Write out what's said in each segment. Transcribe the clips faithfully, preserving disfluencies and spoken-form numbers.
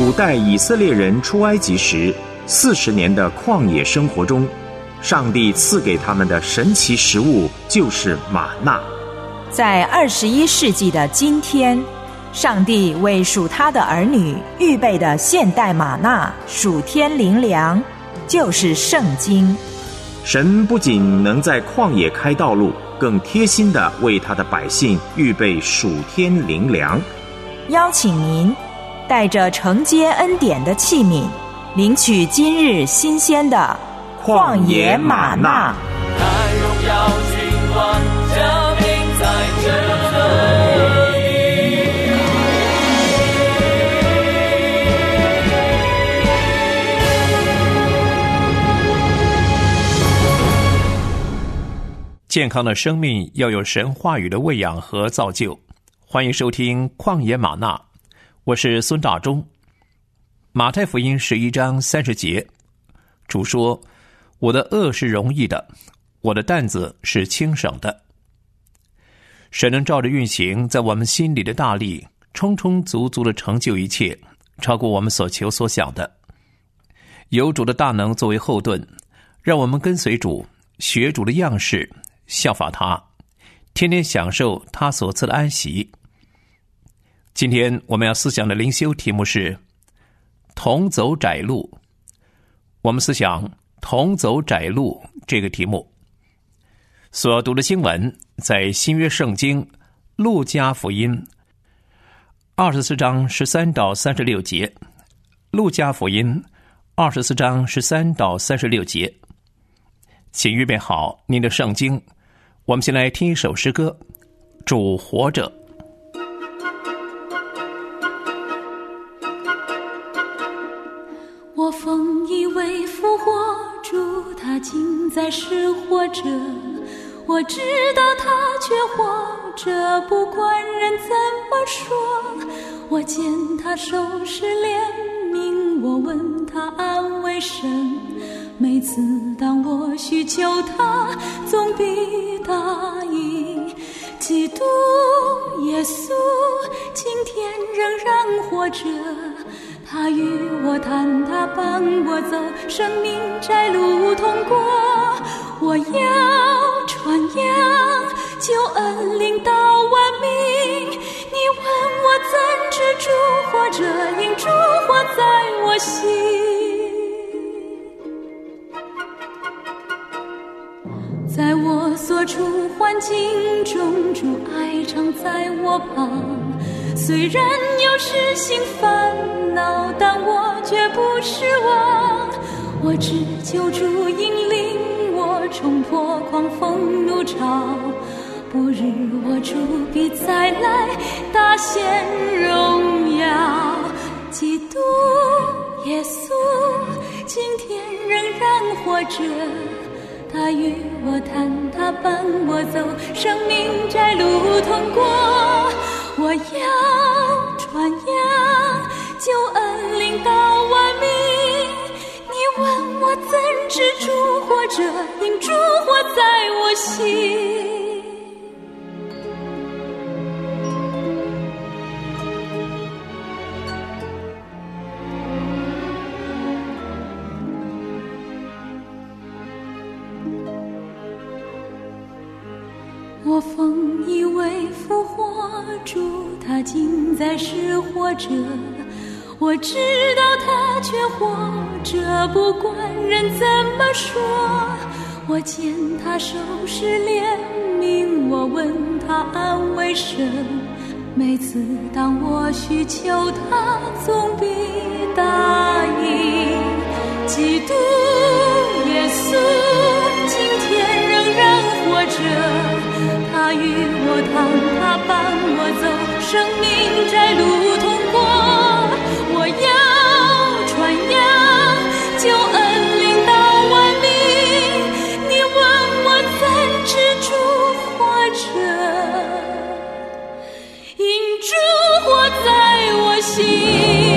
古代以色列人出埃及时，四十年的旷野生活中，上帝赐给他们的神奇食物就是玛纳。 在二十一世纪的今天，上帝为属他的儿女预备的现代玛纳属天灵粮，就是圣经。 神不仅能在旷野开道路，更贴心地为他的百姓预备属天灵粮。 邀请您带着承接恩典的器皿，领取今日新鲜的旷野玛纳。 他荣耀君王，降临在这里。 健康的生命要有神话语的喂养和造就。欢迎收听旷野玛纳，我是孙大中。马太福音十一章三十节，主说：我的恶是容易的，我的担子是轻省的。神能照着运行在我们心里的大力，充充足足的成就一切，超过我们所求所想的。有主的大能作为后盾，让我们跟随主，学主的样式，效法他，天天享受他所赐的安息。今天我们要思想的灵修题目是同走窄路。我们思想同走窄路这个题目，所读的经文在新约圣经路加福音二十四章十三到三十六节。路加福音二十四章十三到三十六节。请预备好您的圣经，我们先来听一首诗歌，主活着。 我奉以为复活主，他今在世活着，我知道他却活着，不管人怎么说。我见他手施怜悯，我问他安慰神，每次当我需求他，总必答应。基督耶稣今天仍然活着，他与我谈，他伴我走，生命窄路通过。我要传扬救恩领到万民。你问我怎知主活着，因主活在我心。在我所处环境中，主爱常在我旁。虽然有时心烦恼，但我绝不失望。我只求主引领我，冲破狂风怒潮。不日我主必再来，大显荣耀。基督耶稣今天仍然活着，他与我谈，他伴我走，生命窄路通过。我要传扬救恩领到万民。你问我怎知主活着，因主活在我心。我奉以为复活主，他今在世活着，我知道他却活着，不管人怎么说。我见他手施怜悯，我问他安慰神，每次当我需求他，总必答应。基督耶稣今天仍然活着，他与我谈，他伴我走，生命窄路通过。我要传扬救恩领到万民。你问我怎知主活着，因主活在我心。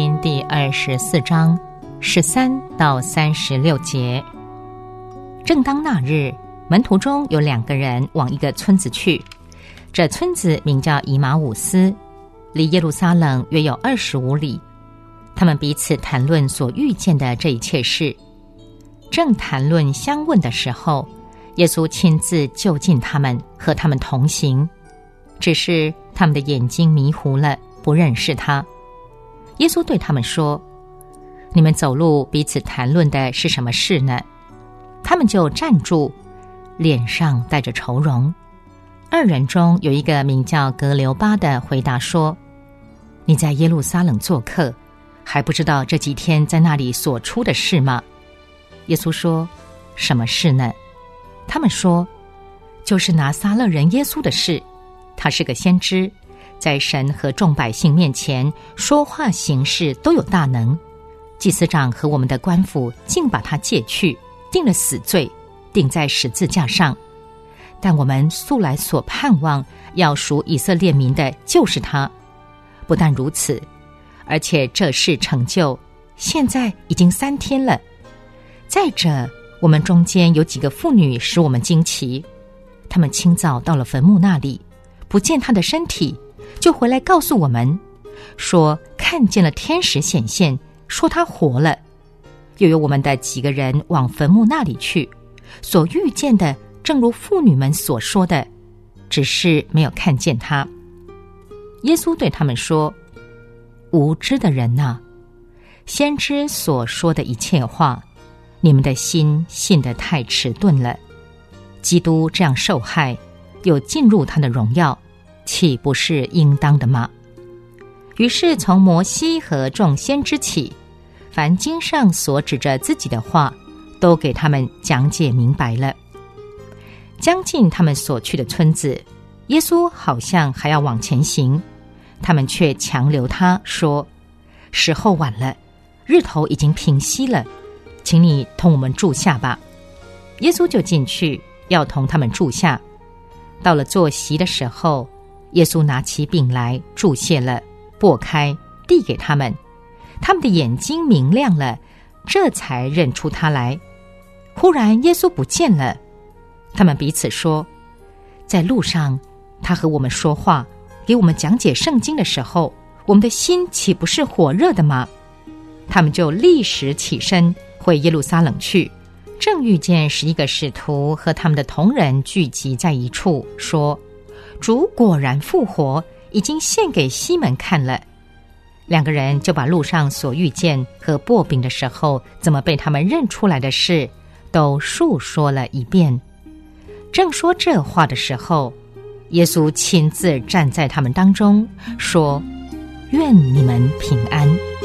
音第二十四章十三到三十六节。正当那日，门徒中有两个人往一个村子去，这村子名叫以马忤斯，离耶路撒冷约有二十五里。他们彼此谈论所遇见的这一切事。正谈论相问的时候，耶稣亲自就近他们，和他们同行，只是他们的眼睛迷糊了，不认识他。耶稣对他们说：你们走路彼此谈论的是什么事呢？他们就站住，脸上带着愁容。二人中有一个名叫格留巴的回答说：你在耶路撒冷做客，还不知道这几天在那里所出的事吗？耶稣说：什么事呢？他们说：就是拿撒勒人耶稣的事。他是个先知，在神和众百姓面前说话行事都有大能。祭司长和我们的官府竟把他借去，定了死罪，钉在十字架上。但我们素来所盼望要赎以色列民的就是他。不但如此，而且这事成就，现在已经三天了。再者，我们中间有几个妇女使我们惊奇，她们清早到了坟墓那里，不见他的身体，就回来告诉我们，说看见了天使显现，说他活了。又有我们的几个人往坟墓那里去，所遇见的正如妇女们所说的，只是没有看见他。耶稣对他们说：无知的人啊，先知所说的一切话，你们的心信得太迟钝了。基督这样受害，又进入他的荣耀，岂不是应当的吗？于是从摩西和众先知起，凡经上所指着自己的话，都给他们讲解明白了。将近他们所去的村子，耶稣好像还要往前行，他们却强留他说：时候晚了，日头已经平息了，请你同我们住下吧。耶稣就进去，要同他们住下。到了坐席的时候，耶稣拿起饼来，祝谢了，擘开，递给他们。他们的眼睛明亮了，这才认出他来。忽然耶稣不见了，他们彼此说：在路上他和我们说话，给我们讲解圣经的时候，我们的心岂不是火热的吗？他们就立时起身回耶路撒冷去，正遇见十一个使徒和他们的同人聚集在一处，说：主果然复活，已经献给西门看了。两个人就把路上所遇见和擘饼的时候怎么被他们认出来的事，都述说了一遍。正说这话的时候，耶稣亲自站在他们当中，说：愿你们平安。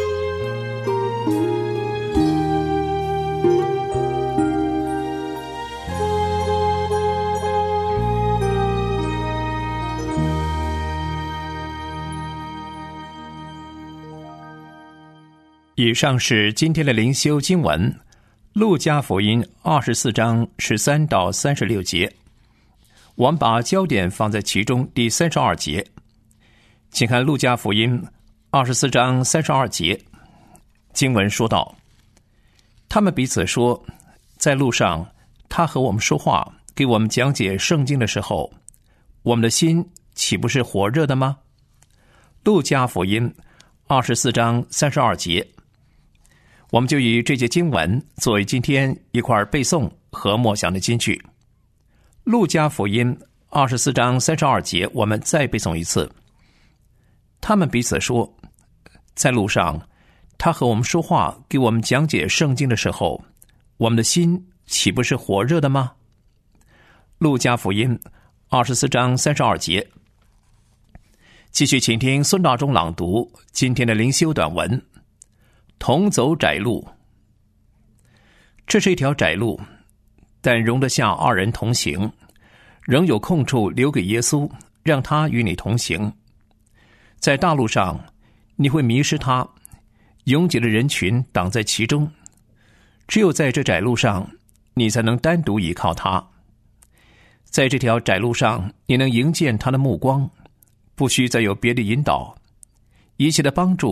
以上是今天的灵修经文，路加福音二十四章十三到三十六节。我们把焦点放在其中第三十二节，请看路加福音二十四章三十二节。经文说道：他们彼此说，在路上他和我们说话，给我们讲解圣经的时候，我们的心岂不是火热的吗？路加福音二十四章三十二节。我们就以这节经文作为今天一块背诵和默想的金句。路加福音二十四章三十二节，我们再背诵一次。他们彼此说，在路上他和我们说话，给我们讲解圣经的时候，我们的心岂不是火热的吗？路加福音二十四章三十二节。继续请听孙大中朗读今天的灵修短文。同走窄路。这是一条窄路，但容得下二人同行，仍有空处留给耶稣，让他与你同行。在大路上，你会迷失他，拥挤的人群挡在其中，只有在这窄路上，你才能单独依靠他。在这条窄路上，你能迎见他的目光，不需再有别的引导，一切的帮助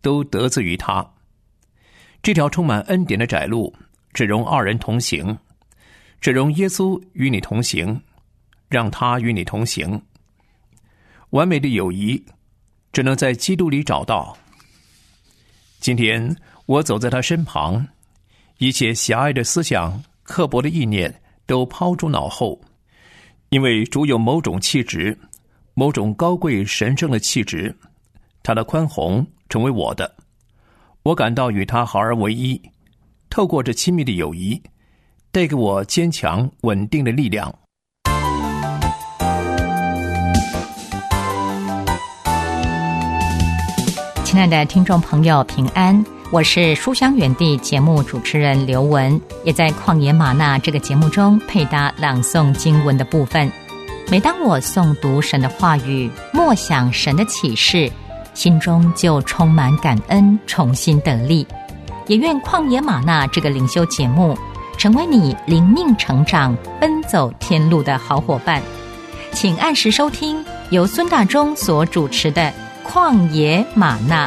都得自于他。这条充满恩典的窄路，只容二人同行，只容耶稣与你同行，让他与你同行。完美的友谊只能在基督里找到。今天我走在他身旁，一切狭隘的思想、刻薄的意念都抛诸脑后，因为主有某种气质，某种高贵神圣的气质，他的宽宏成为我的，我感到与他合而为一，透过这亲密的友谊，带给我坚强稳定的力量。 亲爱的听众朋友，平安，我是书香园地节目主持人刘雯，也在旷野吗哪这个节目中配搭朗诵经文的部分。每当我诵读神的话语，默想神的启示，心中就充满感恩，重新得力。也愿旷野吗哪这个灵修节目成为你灵命成长、奔走天路的好伙伴。请按时收听由孙大中所主持的旷野吗哪。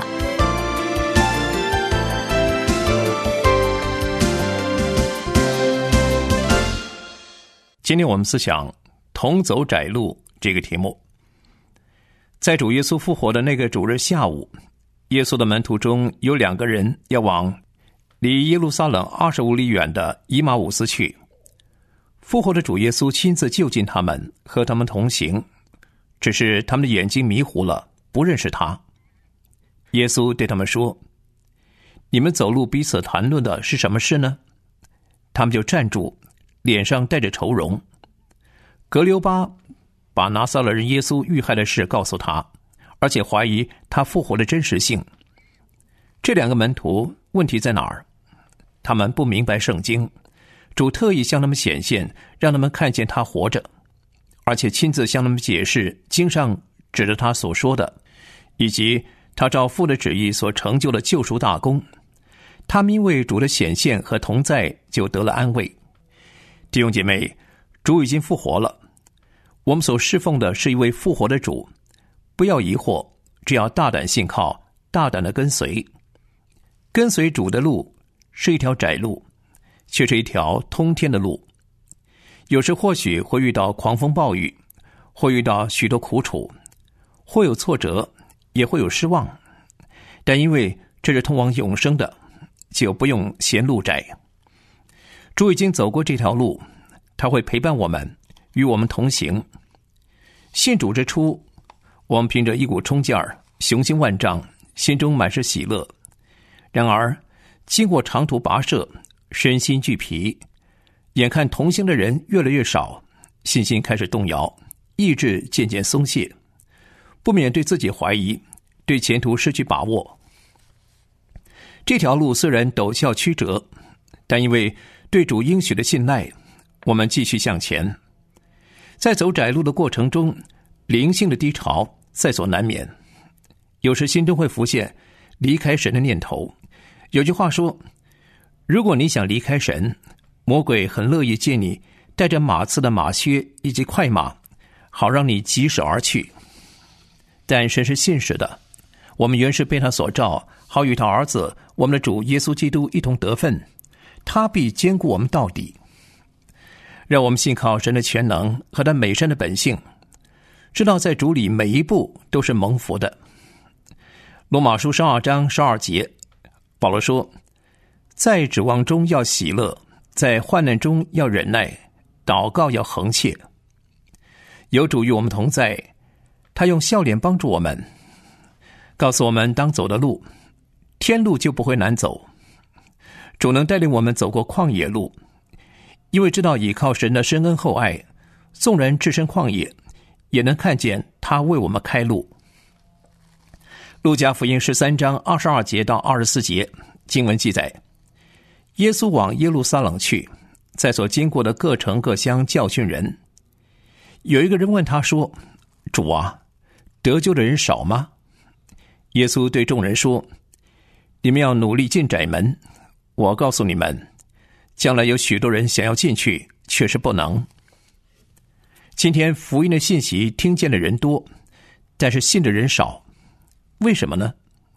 今天我们思想同走窄路这个题目。在主耶稣复活的那个主日下午，耶稣的门徒中有两个人要往离耶路撒冷二十五里远的以马忤斯去。复活的主耶稣亲自就近他们，和他们同行，只是他们的眼睛迷糊了，不认识他。耶稣对他们说：你们走路彼此谈论的是什么事呢？他们就站住，脸上带着愁容。格留巴把拿撒勒人耶稣遇害的事告诉他，而且怀疑他复活的真实性。这两个门徒问题在哪儿？他们不明白圣经，主特意向他们显现，让他们看见他活着，而且亲自向他们解释经上指着他所说的，以及他照父的旨意所成就的救赎大功。他们因为主的显现和同在，就得了安慰。弟兄姐妹，主已经复活了，我们所侍奉的是一位复活的主，不要疑惑，只要大胆信靠，大胆的跟随。跟随主的路是一条窄路，却是一条通天的路。有时或许会遇到狂风暴雨，会遇到许多苦楚，会有挫折，也会有失望，但因为这是通往永生的，就不用嫌路窄。主已经走过这条路，他会陪伴我们，与我们同行。信主之初，我们凭着一股冲劲儿，雄心万丈，心中满是喜乐。然而经过长途跋涉，身心俱疲，眼看同行的人越来越少，信心开始动摇，意志渐渐松懈，不免对自己怀疑，对前途失去把握。这条路虽然陡峭曲折，但因为对主应许的信赖，我们继续向前。在走窄路的过程中，灵性的低潮在所难免，有时心中会浮现离开神的念头。有句话说，如果你想离开神，魔鬼很乐意借你带着马刺的马靴以及快马，好让你疾驶而去。但神是信实的，我们原是被他所召，好与他儿子我们的主耶稣基督一同得分，他必坚固我们到底。让我们信靠神的全能和他美善的本性，知道在主里每一步都是蒙福的。罗马书十二章十二节，保罗说，在指望中要喜乐，在患难中要忍耐，祷告要恒切。有主与我们同在，他用笑脸帮助我们，告诉我们当走的路，天路就不会难走。主能带领我们走过旷野路，因为知道倚靠神的深恩厚爱，纵然置身旷野，也能看见他为我们开路。路加福音十三章二十二节到二十四节经文记载，耶稣往耶路撒冷去，在所经过的各城各乡教训人。有一个人问他说，主啊，得救的人少吗？耶稣对众人说，你们要努力进窄门，我告诉你们，将来有许多人想要进去，却是不能。今天福音的信息听见的人多，但是信的人少。为什么呢？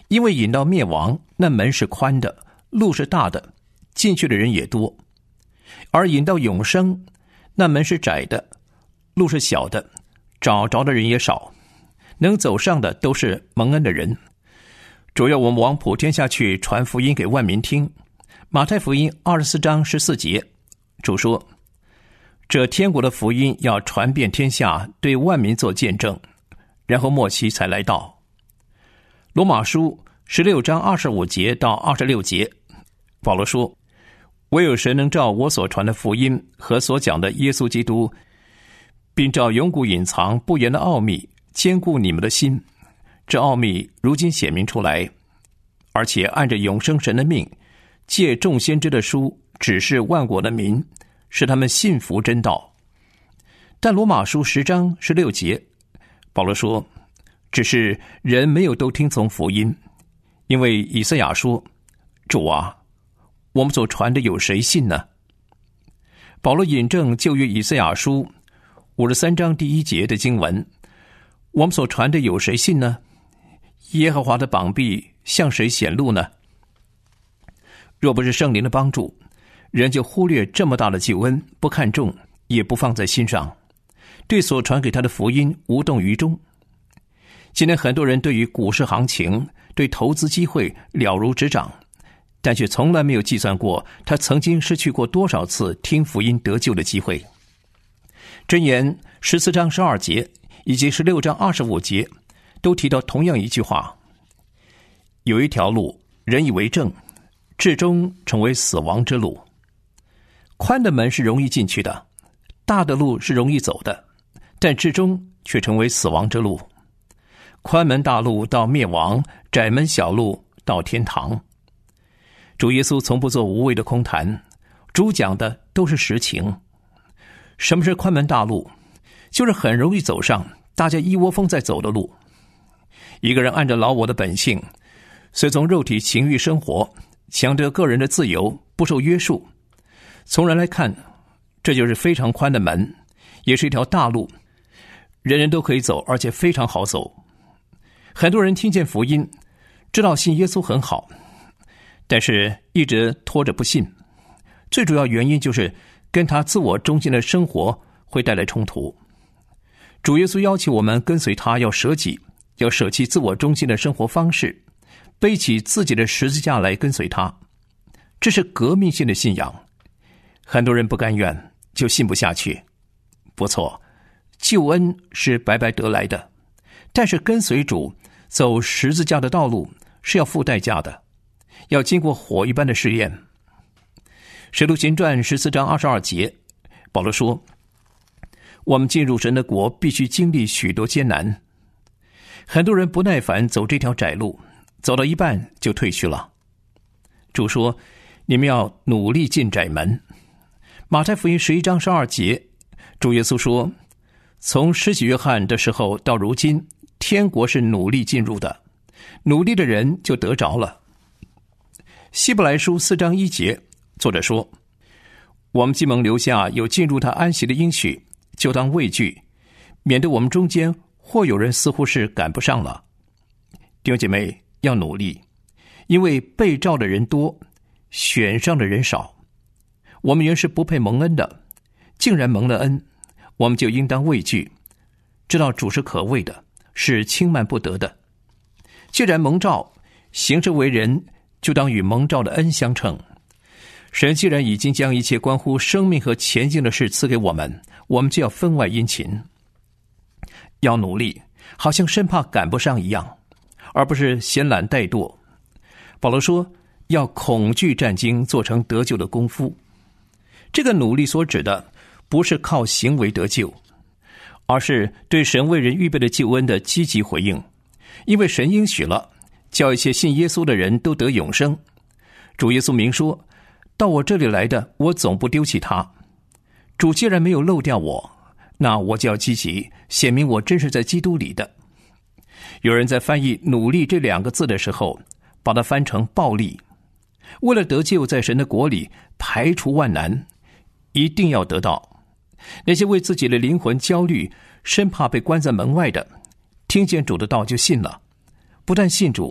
因为引到灭亡，那门是宽的，路是大的，进去的人也多；而引到永生，那门是窄的，路是小的，找着的人也少，能走上的都是蒙恩的人。主要我们往普天下去，传福音给万民听。马太福音二十四章十四节，主说：这天国的福音要传遍天下，对万民做见证，然后末期才来到。罗马书十六章二十五节到二十六节，保罗说：唯有神能照我所传的福音和所讲的耶稣基督，并照永古隐藏不言的奥秘坚固你们的心，这奥秘如今显明出来，而且按着永生神的命，借众先知的书指示万国的民，使他们信服真道。但罗马书十章十六节，保罗说：只是人没有都听从福音，因为以赛亚说：主啊，我们所传的有谁信呢？保罗引证旧约以赛亚书五十三章第一节的经文：我们所传的有谁信呢？耶和华的膀臂向谁显露呢？若不是圣灵的帮助，人就忽略这么大的救恩，不看重，也不放在心上，对所传给他的福音无动于衷。今天很多人对于股市行情、对投资机会了如指掌，但却从来没有计算过他曾经失去过多少次听福音得救的机会。箴言十四章十二节以及十六章二十五节都提到同样一句话：有一条路，人以为正，至终成为死亡之路。宽的门是容易进去的，大的路是容易走的，但至终却成为死亡之路。宽门大路到灭亡，窄门小路到天堂。主耶稣从不做无谓的空谈，主讲的都是实情。什么是宽门大路？就是很容易走上，大家一窝蜂在走的路。一个人按照老我的本性，随从肉体情欲生活，强调个人的自由，不受约束。从人来看，这就是非常宽的门，也是一条大路，人人都可以走，而且非常好走。很多人听见福音，知道信耶稣很好，但是一直拖着不信。最主要原因就是跟他自我中心的生活会带来冲突。主耶稣要求我们跟随他，要舍己，要舍弃自我中心的生活方式，背起自己的十字架来跟随他。这是革命性的信仰，很多人不甘愿，就信不下去。不错，救恩是白白得来的，但是跟随主走十字架的道路是要付代价的，要经过火一般的试验。使徒行传十四章二十二节，保罗说：我们进入神的国必须经历许多艰难。很多人不耐烦走这条窄路，走到一半就退去了。主说：你们要努力进窄门。马太福音十一章十二节，主耶稣说：从施洗约翰的时候到如今，天国是努力进入的，努力的人就得着了。希伯来书四章一节，作者说：我们既蒙留下有进入他安息的应许，就当畏惧，免得我们中间或有人似乎是赶不上了。弟兄姐妹，要努力，因为被召的人多，选上的人少。我们原是不配蒙恩的，竟然蒙了恩，我们就应当畏惧，知道主是可畏的，是轻慢不得的。既然蒙召，行事为人就当与蒙召的恩相称。神既然已经将一切关乎生命和前进的事赐给我们，我们就要分外殷勤，要努力，好像生怕赶不上一样，而不是闲懒怠惰。保罗说，要恐惧战兢，做成得救的功夫。这个努力所指的不是靠行为得救，而是对神为人预备的救恩的积极回应。因为神应许了，叫一切信耶稣的人都得永生。主耶稣明说，到我这里来的，我总不丢弃他。主既然没有漏掉我，那我就要积极显明我真是在基督里的。有人在翻译努力这两个字的时候，把它翻成暴力。为了得救，在神的国里排除万难，一定要得到。那些为自己的灵魂焦虑，生怕被关在门外的，听见主的道就信了，不但信主，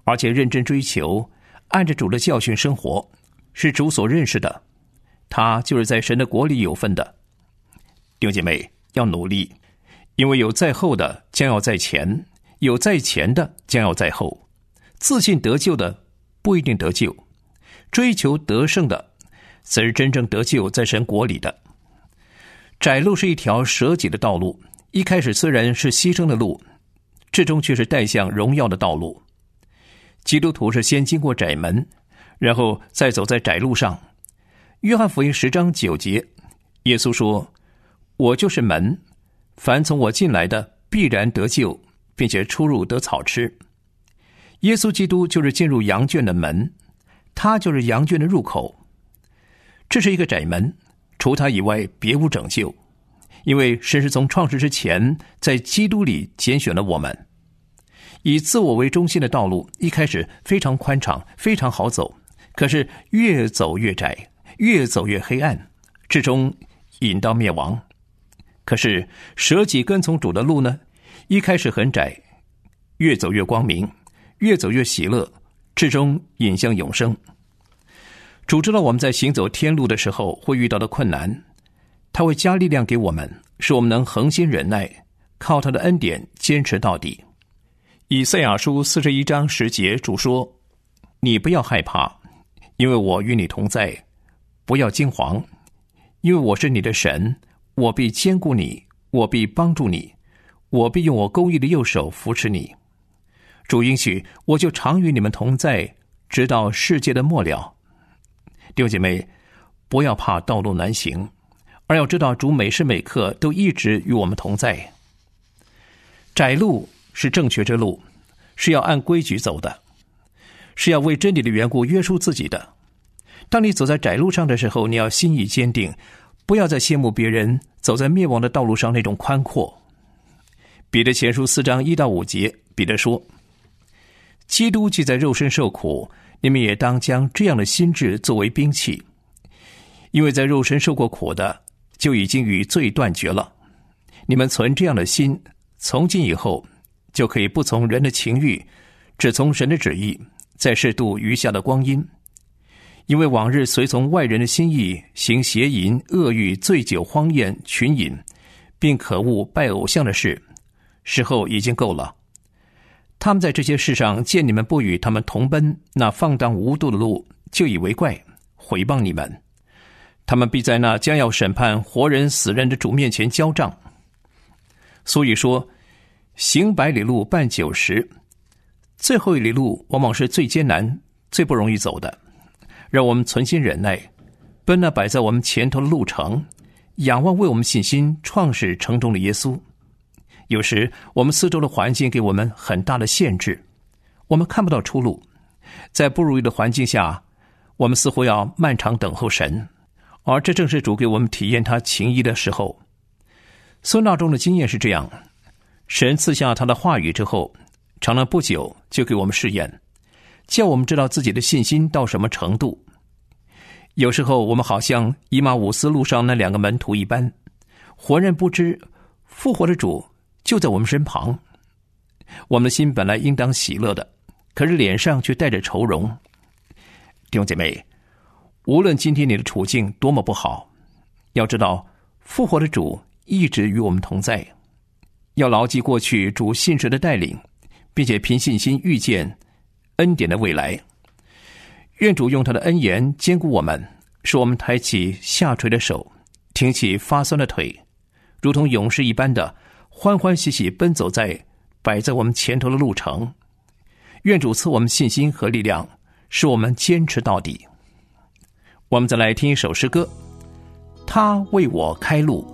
而且认真追求，按着主的教训生活，是主所认识的，他就是在神的国里有份的。弟兄姐妹，要努力，因为有在后的将要在前，有在前的将要在后。自信得救的不一定得救，追求得胜的才是真正得救在神国里的。窄路是一条舍己的道路，一开始虽然是牺牲的路，至终却是带向荣耀的道路。基督徒是先经过窄门，然后再走在窄路上。约翰福音十章九节，耶稣说：我就是门，凡从我进来的必然得救，并且出入得草吃。耶稣基督就是进入羊圈的门，他就是羊圈的入口。这是一个窄门，除他以外别无拯救，因为神是从创世之前在基督里拣选了我们。以自我为中心的道路一开始非常宽敞，非常好走，可是越走越窄，越走越黑暗，至终引到灭亡。可是舍己跟从主的路呢，一开始很窄，越走越光明，越走越喜乐，至终引向永生。主知道我们在行走天路的时候会遇到的困难，他会加力量给我们，使我们能恒心忍耐，靠他的恩典坚持到底。以赛亚书四十一章十节，主说：你不要害怕，因为我与你同在；不要惊惶，因为我是你的神，我必坚固你，我必帮助你，我必用我公义的右手扶持你。主应许，我就常与你们同在，直到世界的末了。弟兄姐妹，不要怕道路难行，而要知道主每时每刻都一直与我们同在。窄路是正确之路，是要按规矩走的，是要为真理的缘故约束自己的。当你走在窄路上的时候，你要心意坚定，不要再羡慕别人走在灭亡的道路上那种宽阔。彼得前书四章一到五节，彼得说：基督既在肉身受苦，你们也当将这样的心志作为兵器，因为在肉身受过苦的，就已经与罪断绝了。你们存这样的心，从今以后就可以不从人的情欲，只从神的旨意，再适度余下的光阴。因为往日随从外人的心意，行邪淫、恶欲、醉酒、荒宴、群饮，并可恶拜偶像的事，时候已经够了。他们在这些事上见你们不与他们同奔那放荡无度的路，就以为怪，毁谤你们。他们必在那将要审判活人死人的主面前交账。所以说，行百里路半九十，最后一里路往往是最艰难、最不容易走的。让我们存心忍耐，奔那摆在我们前头的路程，仰望为我们信心创始成终的耶稣。有时我们四周的环境给我们很大的限制，我们看不到出路，在不如意的环境下，我们似乎要漫长等候神，而这正是主给我们体验他情谊的时候。孙大中的经验是这样，神赐下他的话语之后，常常不久就给我们试验，叫我们知道自己的信心到什么程度。有时候我们好像以马忤斯路上那两个门徒一般，浑然不知复活的主就在我们身旁。我们的心本来应当喜乐的，可是脸上却带着愁容。弟兄姐妹，无论今天你的处境多么不好，要知道复活的主一直与我们同在，要牢记过去主信实的带领，并且凭信心预见恩典的未来。愿主用他的恩言坚固我们，使我们抬起下垂的手，挺起发酸的腿，如同勇士一般的欢欢喜喜奔走在摆在我们前头的路程。愿主赐我们信心和力量，使我们坚持到底。我们再来听一首诗歌，他为我开路。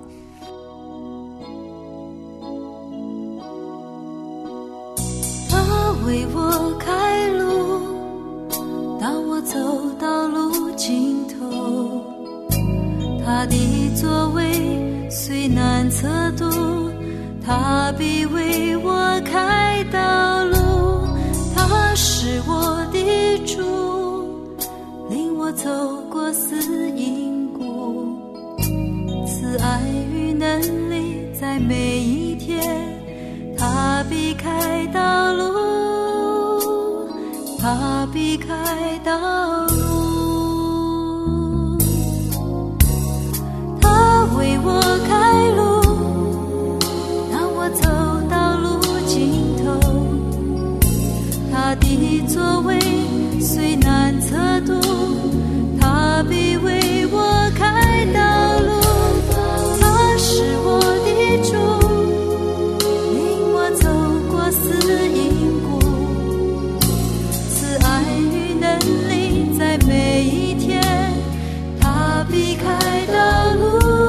他为我开路，当我走到路尽头，他的座位虽难测度，他必为我开道路。他是我的主，领我走过死荫谷，慈爱与能力在每一天，他必开道路。 避开道路，他为我开路，让我走到路尽头。他的座位虽难测度，他必为我开道路。他是我的主，领我走过死荫谷，慈爱与能力在每一天，他必开道路，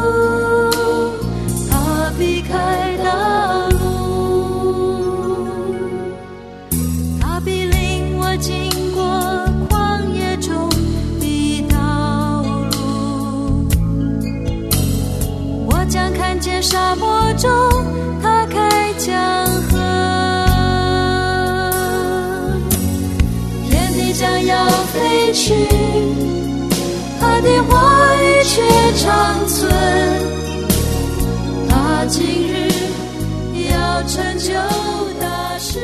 他必开道路，他必领我经过旷野中的道路。我将看见沙漠中他开江河，天地将要废去，他的话语却长存，他今日要成就大事。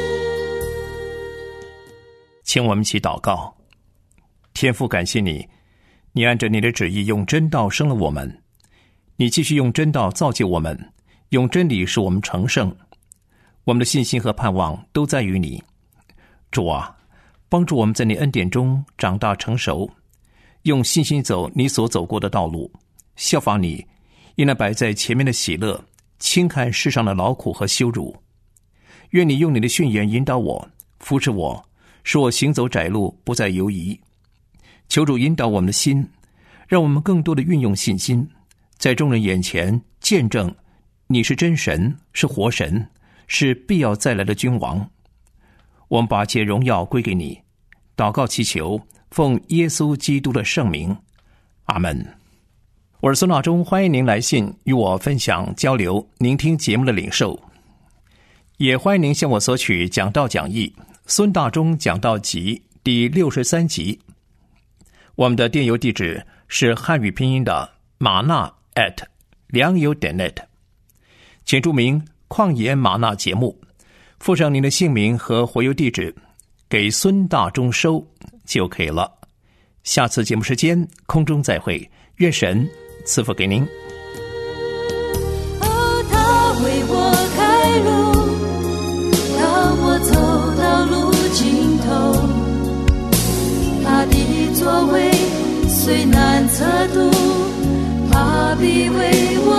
请我们一起祷告。天父，感谢你，你按着你的旨意用真道生了我们，你继续用真道造就我们，用真理使我们成圣。我们的信心和盼望都在于你。主啊，帮助我们在你恩典中长大成熟，用信心走你所走过的道路，效法你，因那摆在前面的喜乐，轻看世上的劳苦和羞辱。愿你用你的训言引导我，扶持我，使我行走窄路，不再犹疑。求主引导我们的心，让我们更多的运用信心，在众人眼前见证你是真神，是活神，是必要再来的君王。我们把这荣耀归给你，祷告祈求，奉耶稣基督的圣名，阿门。我是孙大中，欢迎您来信与我分享交流您听节目的领受，也欢迎您向我索取讲道讲义孙大中讲道集第六十三集。我们的电邮地址是汉语拼音的玛纳 at 良友点 net， 请注明旷野玛纳节目，附上您的姓名和回邮地址，给孙大中收就可以了。下次节目时间空中再会，愿神赐福给您。 哦，他为我开路，让我走到路尽头。他的座位虽难测度，他必为我